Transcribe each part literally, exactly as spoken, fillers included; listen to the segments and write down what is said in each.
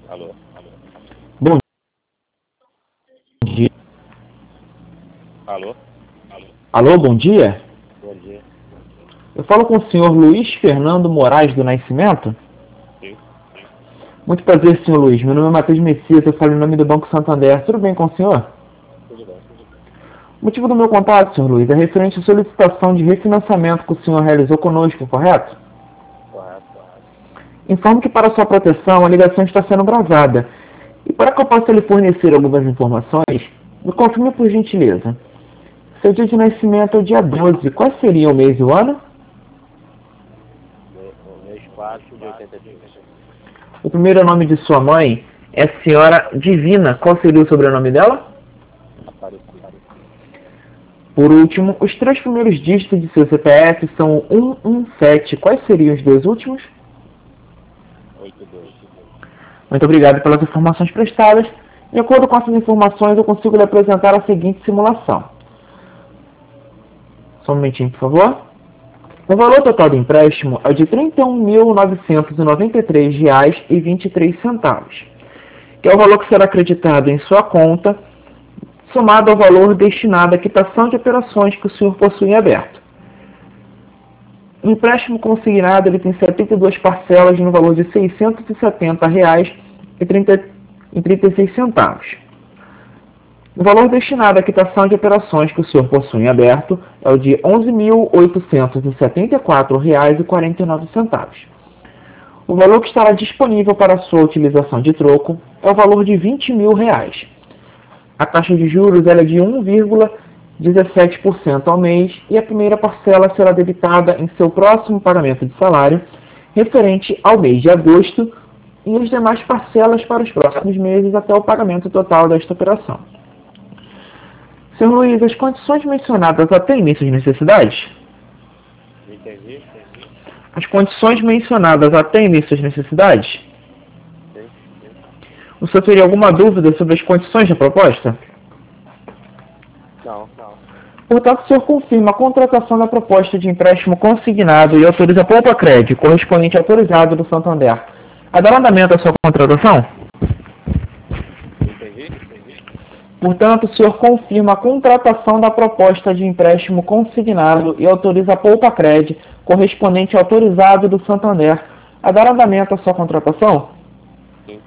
Alô? Bom dia. Alô? Alô, bom dia. Bom dia. Eu falo com o senhor Luiz Fernando Moraes do Nascimento. Sim. Muito prazer, senhor Luiz. Meu nome é Matheus Messias, eu falo em nome do Banco Santander. Tudo bem com o senhor? Tudo bem. O motivo do meu contato, senhor Luiz, é referente à solicitação de refinanciamento que o senhor realizou conosco, correto? Correto. Informo que para sua proteção a ligação está sendo gravada. E para que eu possa lhe fornecer algumas informações, me confirme por gentileza. Seu dia de nascimento é o dia doze. Qual seria o mês e o ano? Me- o Mês quatro de oitenta e três. O primeiro nome de sua mãe é a senhora Divina. Qual seria o sobrenome dela? Aparecido. Por último, os três primeiros dígitos de seu C P F são um um sete. Quais seriam os dois últimos? oitenta e dois. Muito obrigado pelas informações prestadas. De acordo com essas informações, eu consigo lhe apresentar a seguinte simulação. Só um momentinho, por favor. O valor total do empréstimo é de trinta e um mil novecentos e noventa e três reais e vinte e três centavos, que é o valor que será acreditado em sua conta, somado ao valor destinado à quitação de operações que o senhor possui em aberto. O empréstimo consignado ele tem setenta e duas parcelas no valor de seiscentos e setenta reais e trinta e seis centavos. O valor destinado à quitação de operações que o senhor possui em aberto é o de onze mil oitocentos e setenta e quatro reais e quarenta e nove centavos. O valor que estará disponível para sua utilização de troco é o valor de vinte mil reais. A taxa de juros ela é de um vírgula dezessete por cento ao mês e a primeira parcela será debitada em seu próximo pagamento de salário, referente ao mês de agosto, e as demais parcelas para os próximos meses até o pagamento total desta operação. senhor Luiz, as condições mencionadas atendem suas necessidades? Entendi? As condições mencionadas atendem suas necessidades? Sim. O senhor teria alguma dúvida sobre as condições da proposta? Não. Não. Portanto, o senhor confirma a contratação da proposta de empréstimo consignado e autoriza a Poupa Crédito, correspondente autorizado do Santander, a dar andamento à sua contratação? Entendi? Portanto, o senhor confirma a contratação da proposta de empréstimo consignado e autoriza a Poupa Crédito, correspondente autorizado do Santander, a dar andamento à sua contratação? Sim.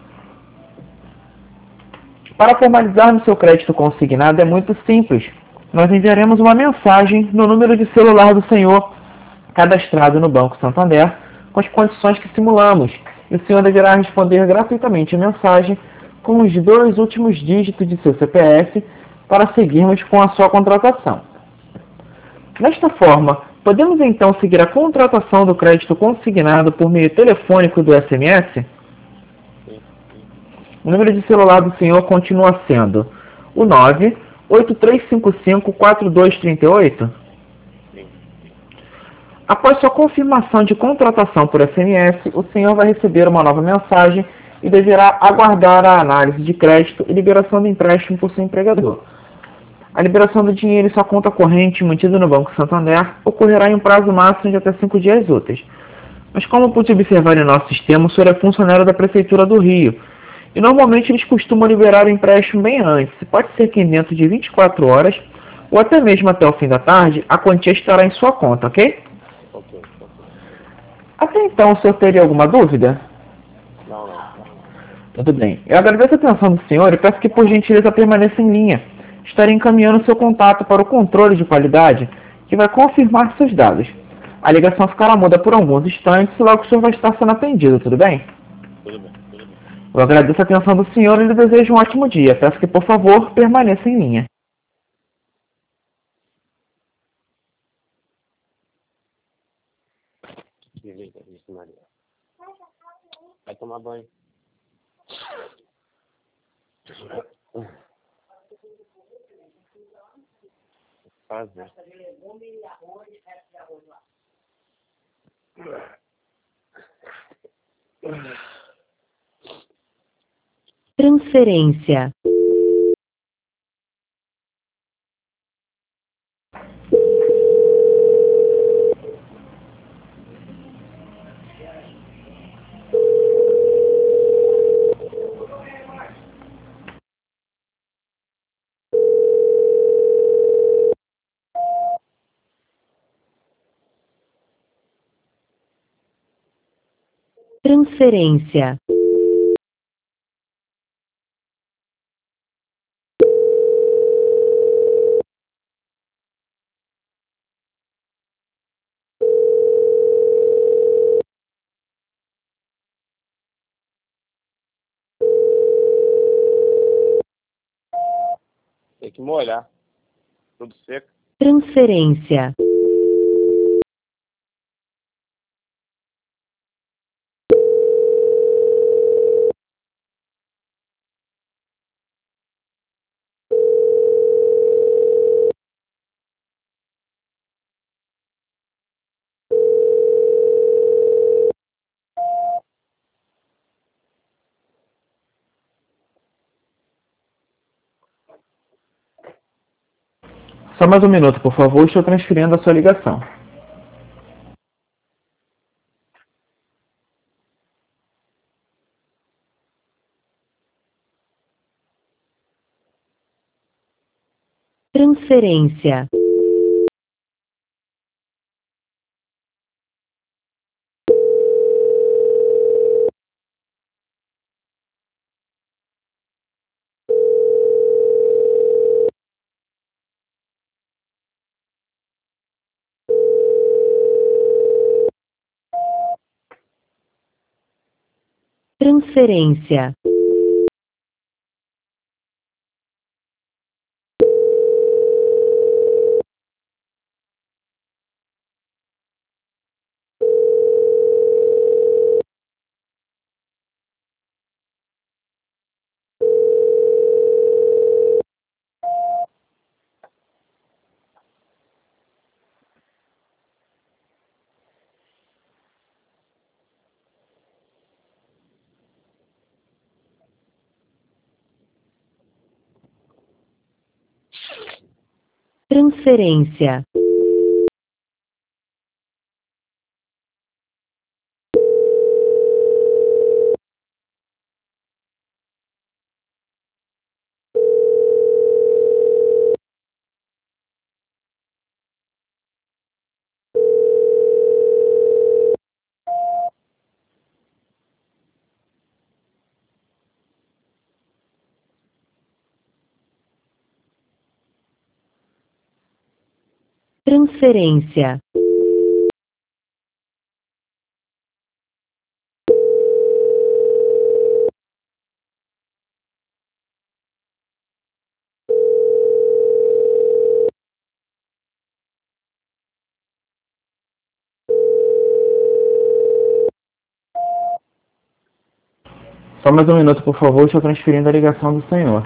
Para formalizarmos seu crédito consignado é muito simples. Nós enviaremos uma mensagem no número de celular do senhor, cadastrado no Banco Santander, com as condições que simulamos, e o senhor deverá responder gratuitamente a mensagem com os dois últimos dígitos de seu C P F para seguirmos com a sua contratação. Desta forma, podemos então seguir a contratação do crédito consignado por meio telefônico do S M S? Sim. O número de celular do senhor continua sendo o nove oito três cinco cinco quatro dois três oito? Sim. Após sua confirmação de contratação por S M S, o senhor vai receber uma nova mensagem e deverá aguardar a análise de crédito e liberação do empréstimo por seu empregador. A liberação do dinheiro em sua conta corrente mantida no Banco Santander ocorrerá em um prazo máximo de até cinco dias úteis. Mas como pude observar em nosso sistema, o senhor é funcionário da Prefeitura do Rio, e normalmente eles costumam liberar o empréstimo bem antes. Pode ser que dentro de vinte e quatro horas, ou até mesmo até o fim da tarde, a quantia estará em sua conta, ok? Ok. Até então, o senhor teria alguma dúvida? Não, não. Tudo bem. Eu agradeço a atenção do senhor e peço que, por gentileza, permaneça em linha. Estarei encaminhando seu contato para o controle de qualidade, que vai confirmar seus dados. A ligação ficará muda por alguns instantes e logo o senhor vai estar sendo atendido, tudo bem? Tudo bem. Eu agradeço a atenção do senhor e lhe desejo um ótimo dia. Peço que, por favor, permaneça em linha. Desliga, disse Maria. Vai tomar banho. Fazer. Transferência. Transferência. Tem que molhar. Tudo seco. Transferência. Só mais um minuto, por favor, estou transferindo a sua ligação. Transferência. Transferência. Transferência. Transferência. Só mais um minuto, por favor, estou transferindo a ligação do senhor.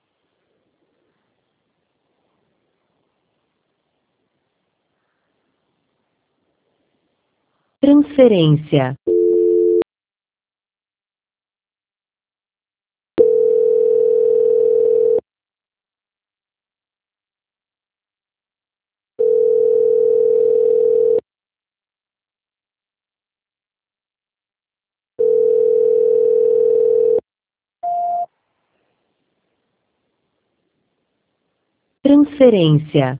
Transferência. Transferência.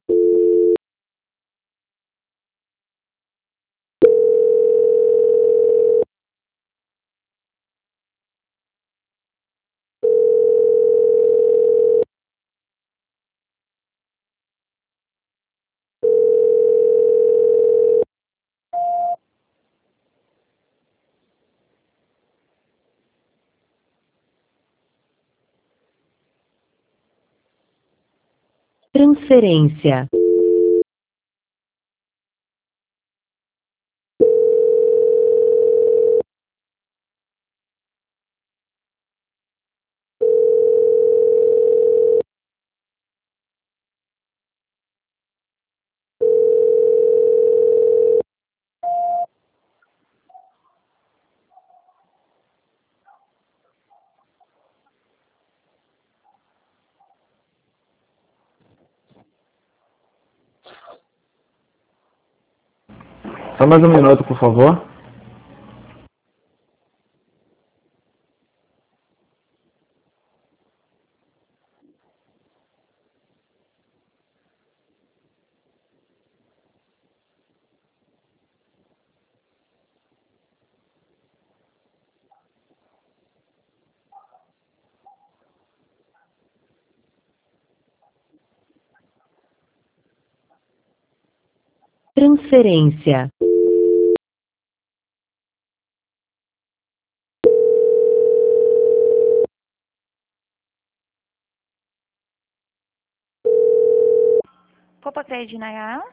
Transferência. Só mais um minuto, por favor. Transferência. Copa Crédito Nayá.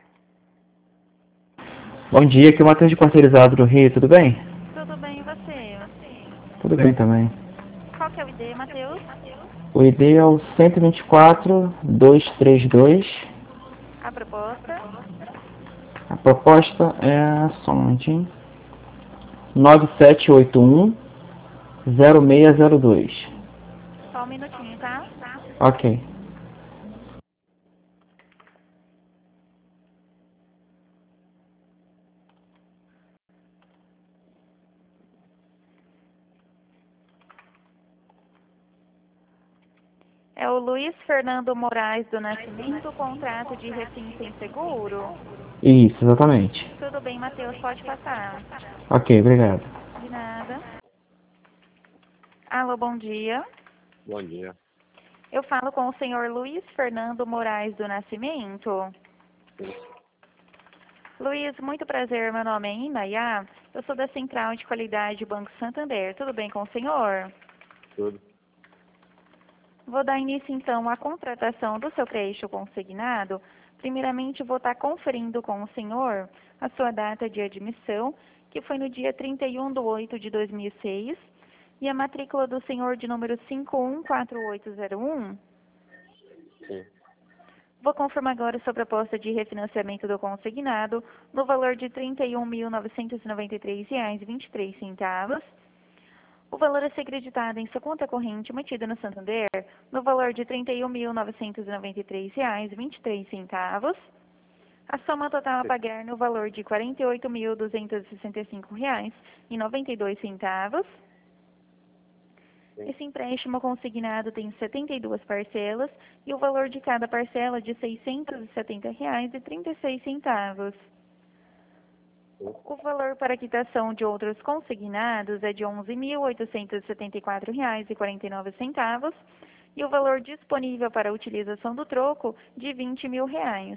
Bom dia, aqui é o Matheus de Quarteirizado do Rio, tudo bem? Tudo bem, e você? Tudo bem também. Qual que é o I D, Matheus? O I D é o cento e vinte e quatro, duzentos e trinta e dois. A proposta? A proposta é, só um momentinho, nove sete oito um, zero seis zero dois. Só um minutinho, tá? Ok. É o Luiz Fernando Moraes do Nascimento, contrato de refim sem seguro? Isso, exatamente. Tudo bem, Matheus, pode passar. Ok, obrigado. De nada. Alô, bom dia. Bom dia. Eu falo com o senhor Luiz Fernando Moraes do Nascimento. Sim. Luiz, muito prazer, meu nome é Inayá. Eu sou da Central de Qualidade Banco Santander. Tudo bem com o senhor? Tudo. Vou dar início, então, à contratação do seu crédito consignado. Primeiramente, vou estar conferindo com o senhor a sua data de admissão, que foi no dia trinta e um de oito de dois mil e seis, e a matrícula do senhor de número cinco um quatro oito zero um. Sim. Vou confirmar agora sua proposta de refinanciamento do consignado no valor de trinta e um mil novecentos e noventa e três reais e vinte e três centavos. O valor a ser acreditado em sua conta corrente mantida no Santander no valor de trinta e um mil novecentos e noventa e três reais e vinte e três centavos. A soma total a pagar no valor de quarenta e oito mil duzentos e sessenta e cinco reais e noventa e dois centavos. Sim. Esse empréstimo consignado tem setenta e duas parcelas e o valor de cada parcela de seiscentos e setenta reais e trinta e seis centavos. Sim. O valor para quitação de outros consignados é de onze mil oitocentos e setenta e quatro reais e quarenta e nove centavos e o valor disponível para a utilização do troco de vinte mil reais.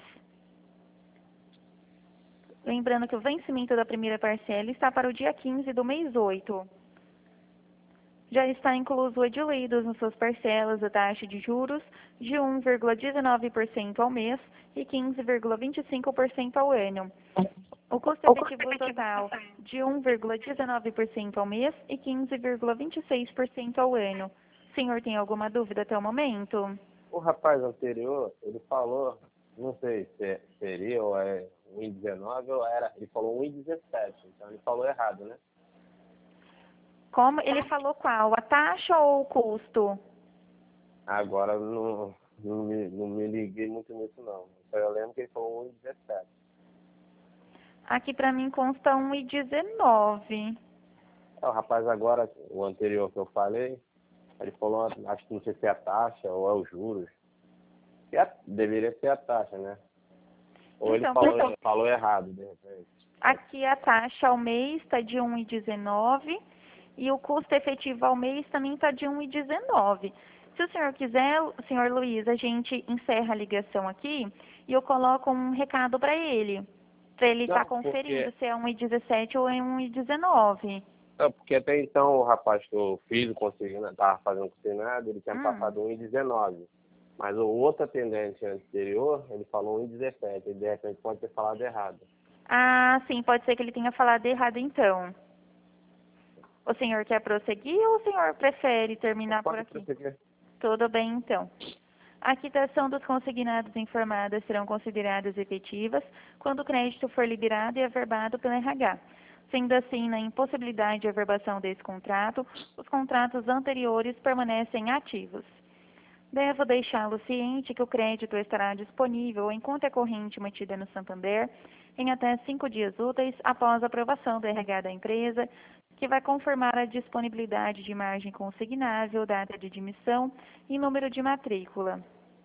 Lembrando que o vencimento da primeira parcela está para o dia quinze do mês oito. Já está incluso o edilidos nas suas parcelas a taxa de juros de um vírgula dezenove por cento ao mês e quinze vírgula vinte e cinco por cento ao ano. O custo efetivo total de um vírgula dezenove por cento ao mês e quinze vírgula vinte e seis por cento ao ano. O senhor tem alguma dúvida até o momento? O rapaz anterior, ele falou, não sei se é- seria ou é um e dezenove ou era, ele falou um e dezessete, então ele falou errado, né? Como ele falou qual? A taxa ou o custo? Agora não, não, me, não me liguei muito nisso não. Só eu lembro que ele falou um e dezessete. Aqui para mim consta um e dezenove. É, o rapaz agora, o anterior que eu falei, ele falou, acho que não sei se é a taxa ou é os juros. Que é- deveria ser a taxa, né? Ou ele Então, falou, pessoal, falou errado, de repente. aqui a taxa ao mês está de um e dezenove e o custo efetivo ao mês também está de um e dezenove. Se o senhor quiser, senhor Luiz, a gente encerra a ligação aqui e eu coloco um recado para ele, para ele estar Não, conferindo porque, se é um e dezessete ou é um e dezenove. não, porque até então o rapaz que eu fiz o consignado, estava fazendo consignado, ele tinha Hum. passado um e dezenove. Mas o outro atendente anterior, ele falou um e dezessete. Ele de repente pode ter falado errado. Ah, sim, pode ser que ele tenha falado errado então. O senhor quer prosseguir ou o senhor prefere terminar por Pode aqui? prosseguir. Tudo bem, então. A quitação dos consignados informados serão consideradas efetivas quando o crédito for liberado e averbado pelo R H. Sendo assim, na impossibilidade de averbação desse contrato, os contratos anteriores permanecem ativos. Devo deixá-lo ciente que o crédito estará disponível em conta corrente mantida no Santander em até cinco dias úteis após a aprovação do R H da empresa, que vai confirmar a disponibilidade de margem consignável, data de admissão e número de matrícula.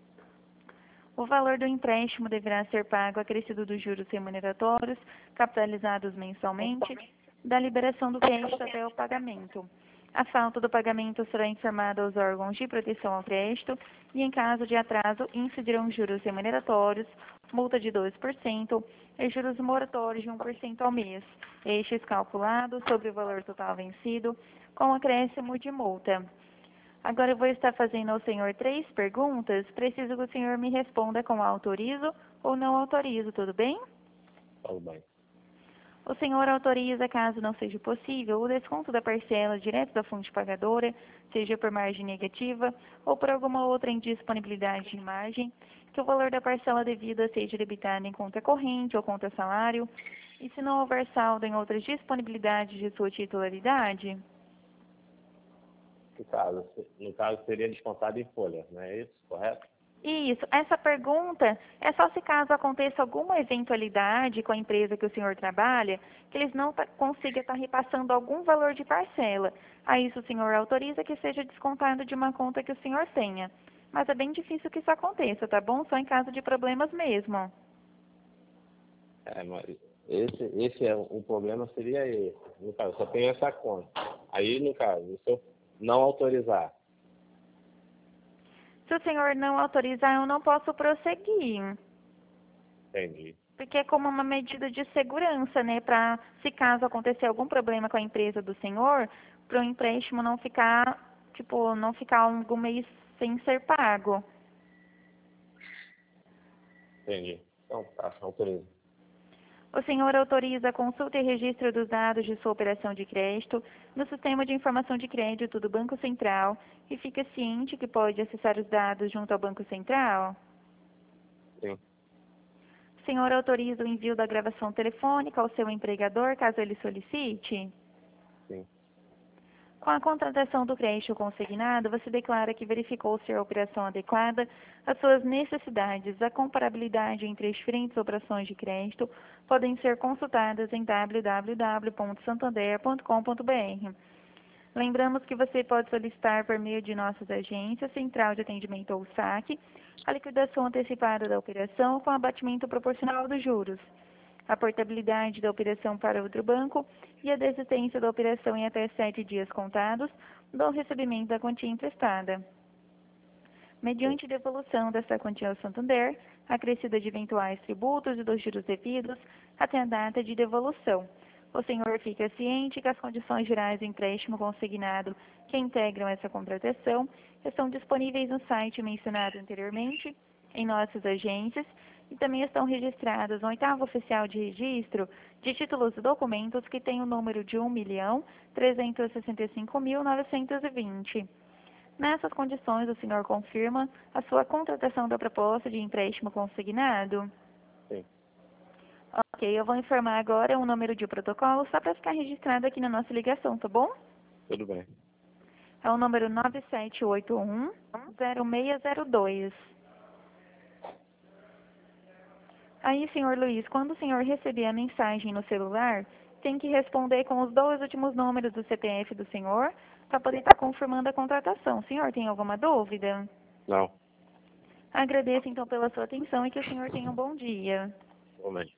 O valor do empréstimo deverá ser pago acrescido dos juros remuneratórios, capitalizados mensalmente, da liberação do crédito até o pagamento. A falta do pagamento será informada aos órgãos de proteção ao crédito e, em caso de atraso, incidirão juros remuneratórios, multa de dois por cento e juros moratórios de um por cento ao mês, estes calculados sobre o valor total vencido, com acréscimo de multa. Agora eu vou estar fazendo ao senhor três perguntas. Preciso que o senhor me responda com autorizo ou não autorizo, tudo bem? Tudo bem. O senhor autoriza, caso não seja possível, o desconto da parcela direto da fonte pagadora, seja por margem negativa ou por alguma outra indisponibilidade de margem, que o valor da parcela devida seja debitado em conta corrente ou conta salário, e se não houver saldo em outras disponibilidades de sua titularidade? No caso, no caso seria descontado em folha, não é isso? Correto? Isso. Essa pergunta é só se caso aconteça alguma eventualidade com a empresa que o senhor trabalha, que eles não tá, consigam estar repassando algum valor de parcela. A isso o senhor autoriza que seja descontado de uma conta que o senhor tenha. Mas é bem difícil que isso aconteça, tá bom? Só em caso de problemas mesmo. É, mas esse, esse é o problema seria esse. No caso, só tem essa conta. Aí, no caso, se eu não autorizar. Se o senhor não autorizar, eu não posso prosseguir. Entendi. Porque é como uma medida de segurança, né? Para, se caso acontecer algum problema com a empresa do senhor, para o empréstimo não ficar, tipo, não ficar algum mês sem ser pago. Entendi. Então, tá, autorizo. O senhor autoriza a consulta e registro dos dados de sua operação de crédito no Sistema de Informação de Crédito do Banco Central e fica ciente que pode acessar os dados junto ao Banco Central? Sim. O senhor autoriza o envio da gravação telefônica ao seu empregador, caso ele solicite? Sim. Com a contratação do crédito consignado, você declara que verificou ser a operação adequada às suas necessidades. A comparabilidade entre as diferentes operações de crédito podem ser consultadas em w w w ponto santander ponto com ponto b r. Lembramos que você pode solicitar por meio de nossas agências, Central de Atendimento ou saque, a liquidação antecipada da operação com abatimento proporcional dos juros, a portabilidade da operação para outro banco e a desistência da operação em até sete dias contados do recebimento da quantia emprestada. Mediante devolução desta quantia ao Santander, acrescida de eventuais tributos e dos juros devidos até a data de devolução. O senhor fica ciente que as condições gerais do empréstimo consignado que integram essa contratação estão disponíveis no site mencionado anteriormente, em nossas agências, e também estão registradas no oitavo oficial de registro de títulos e documentos que tem o número de um milhão trezentos e sessenta e cinco mil novecentos e vinte. Nessas condições, o senhor confirma a sua contratação da proposta de empréstimo consignado? Sim. Ok, eu vou informar agora um número de protocolo só para ficar registrado aqui na nossa ligação, tá bom? Tudo bem. É o número nove sete oito um, zero seis zero dois. Aí, senhor Luiz, quando o senhor receber a mensagem no celular, tem que responder com os dois últimos números do C P F do senhor para poder estar confirmando a contratação. O senhor tem alguma dúvida? Não. Agradeço, então, pela sua atenção e que o senhor tenha um bom dia. Momento.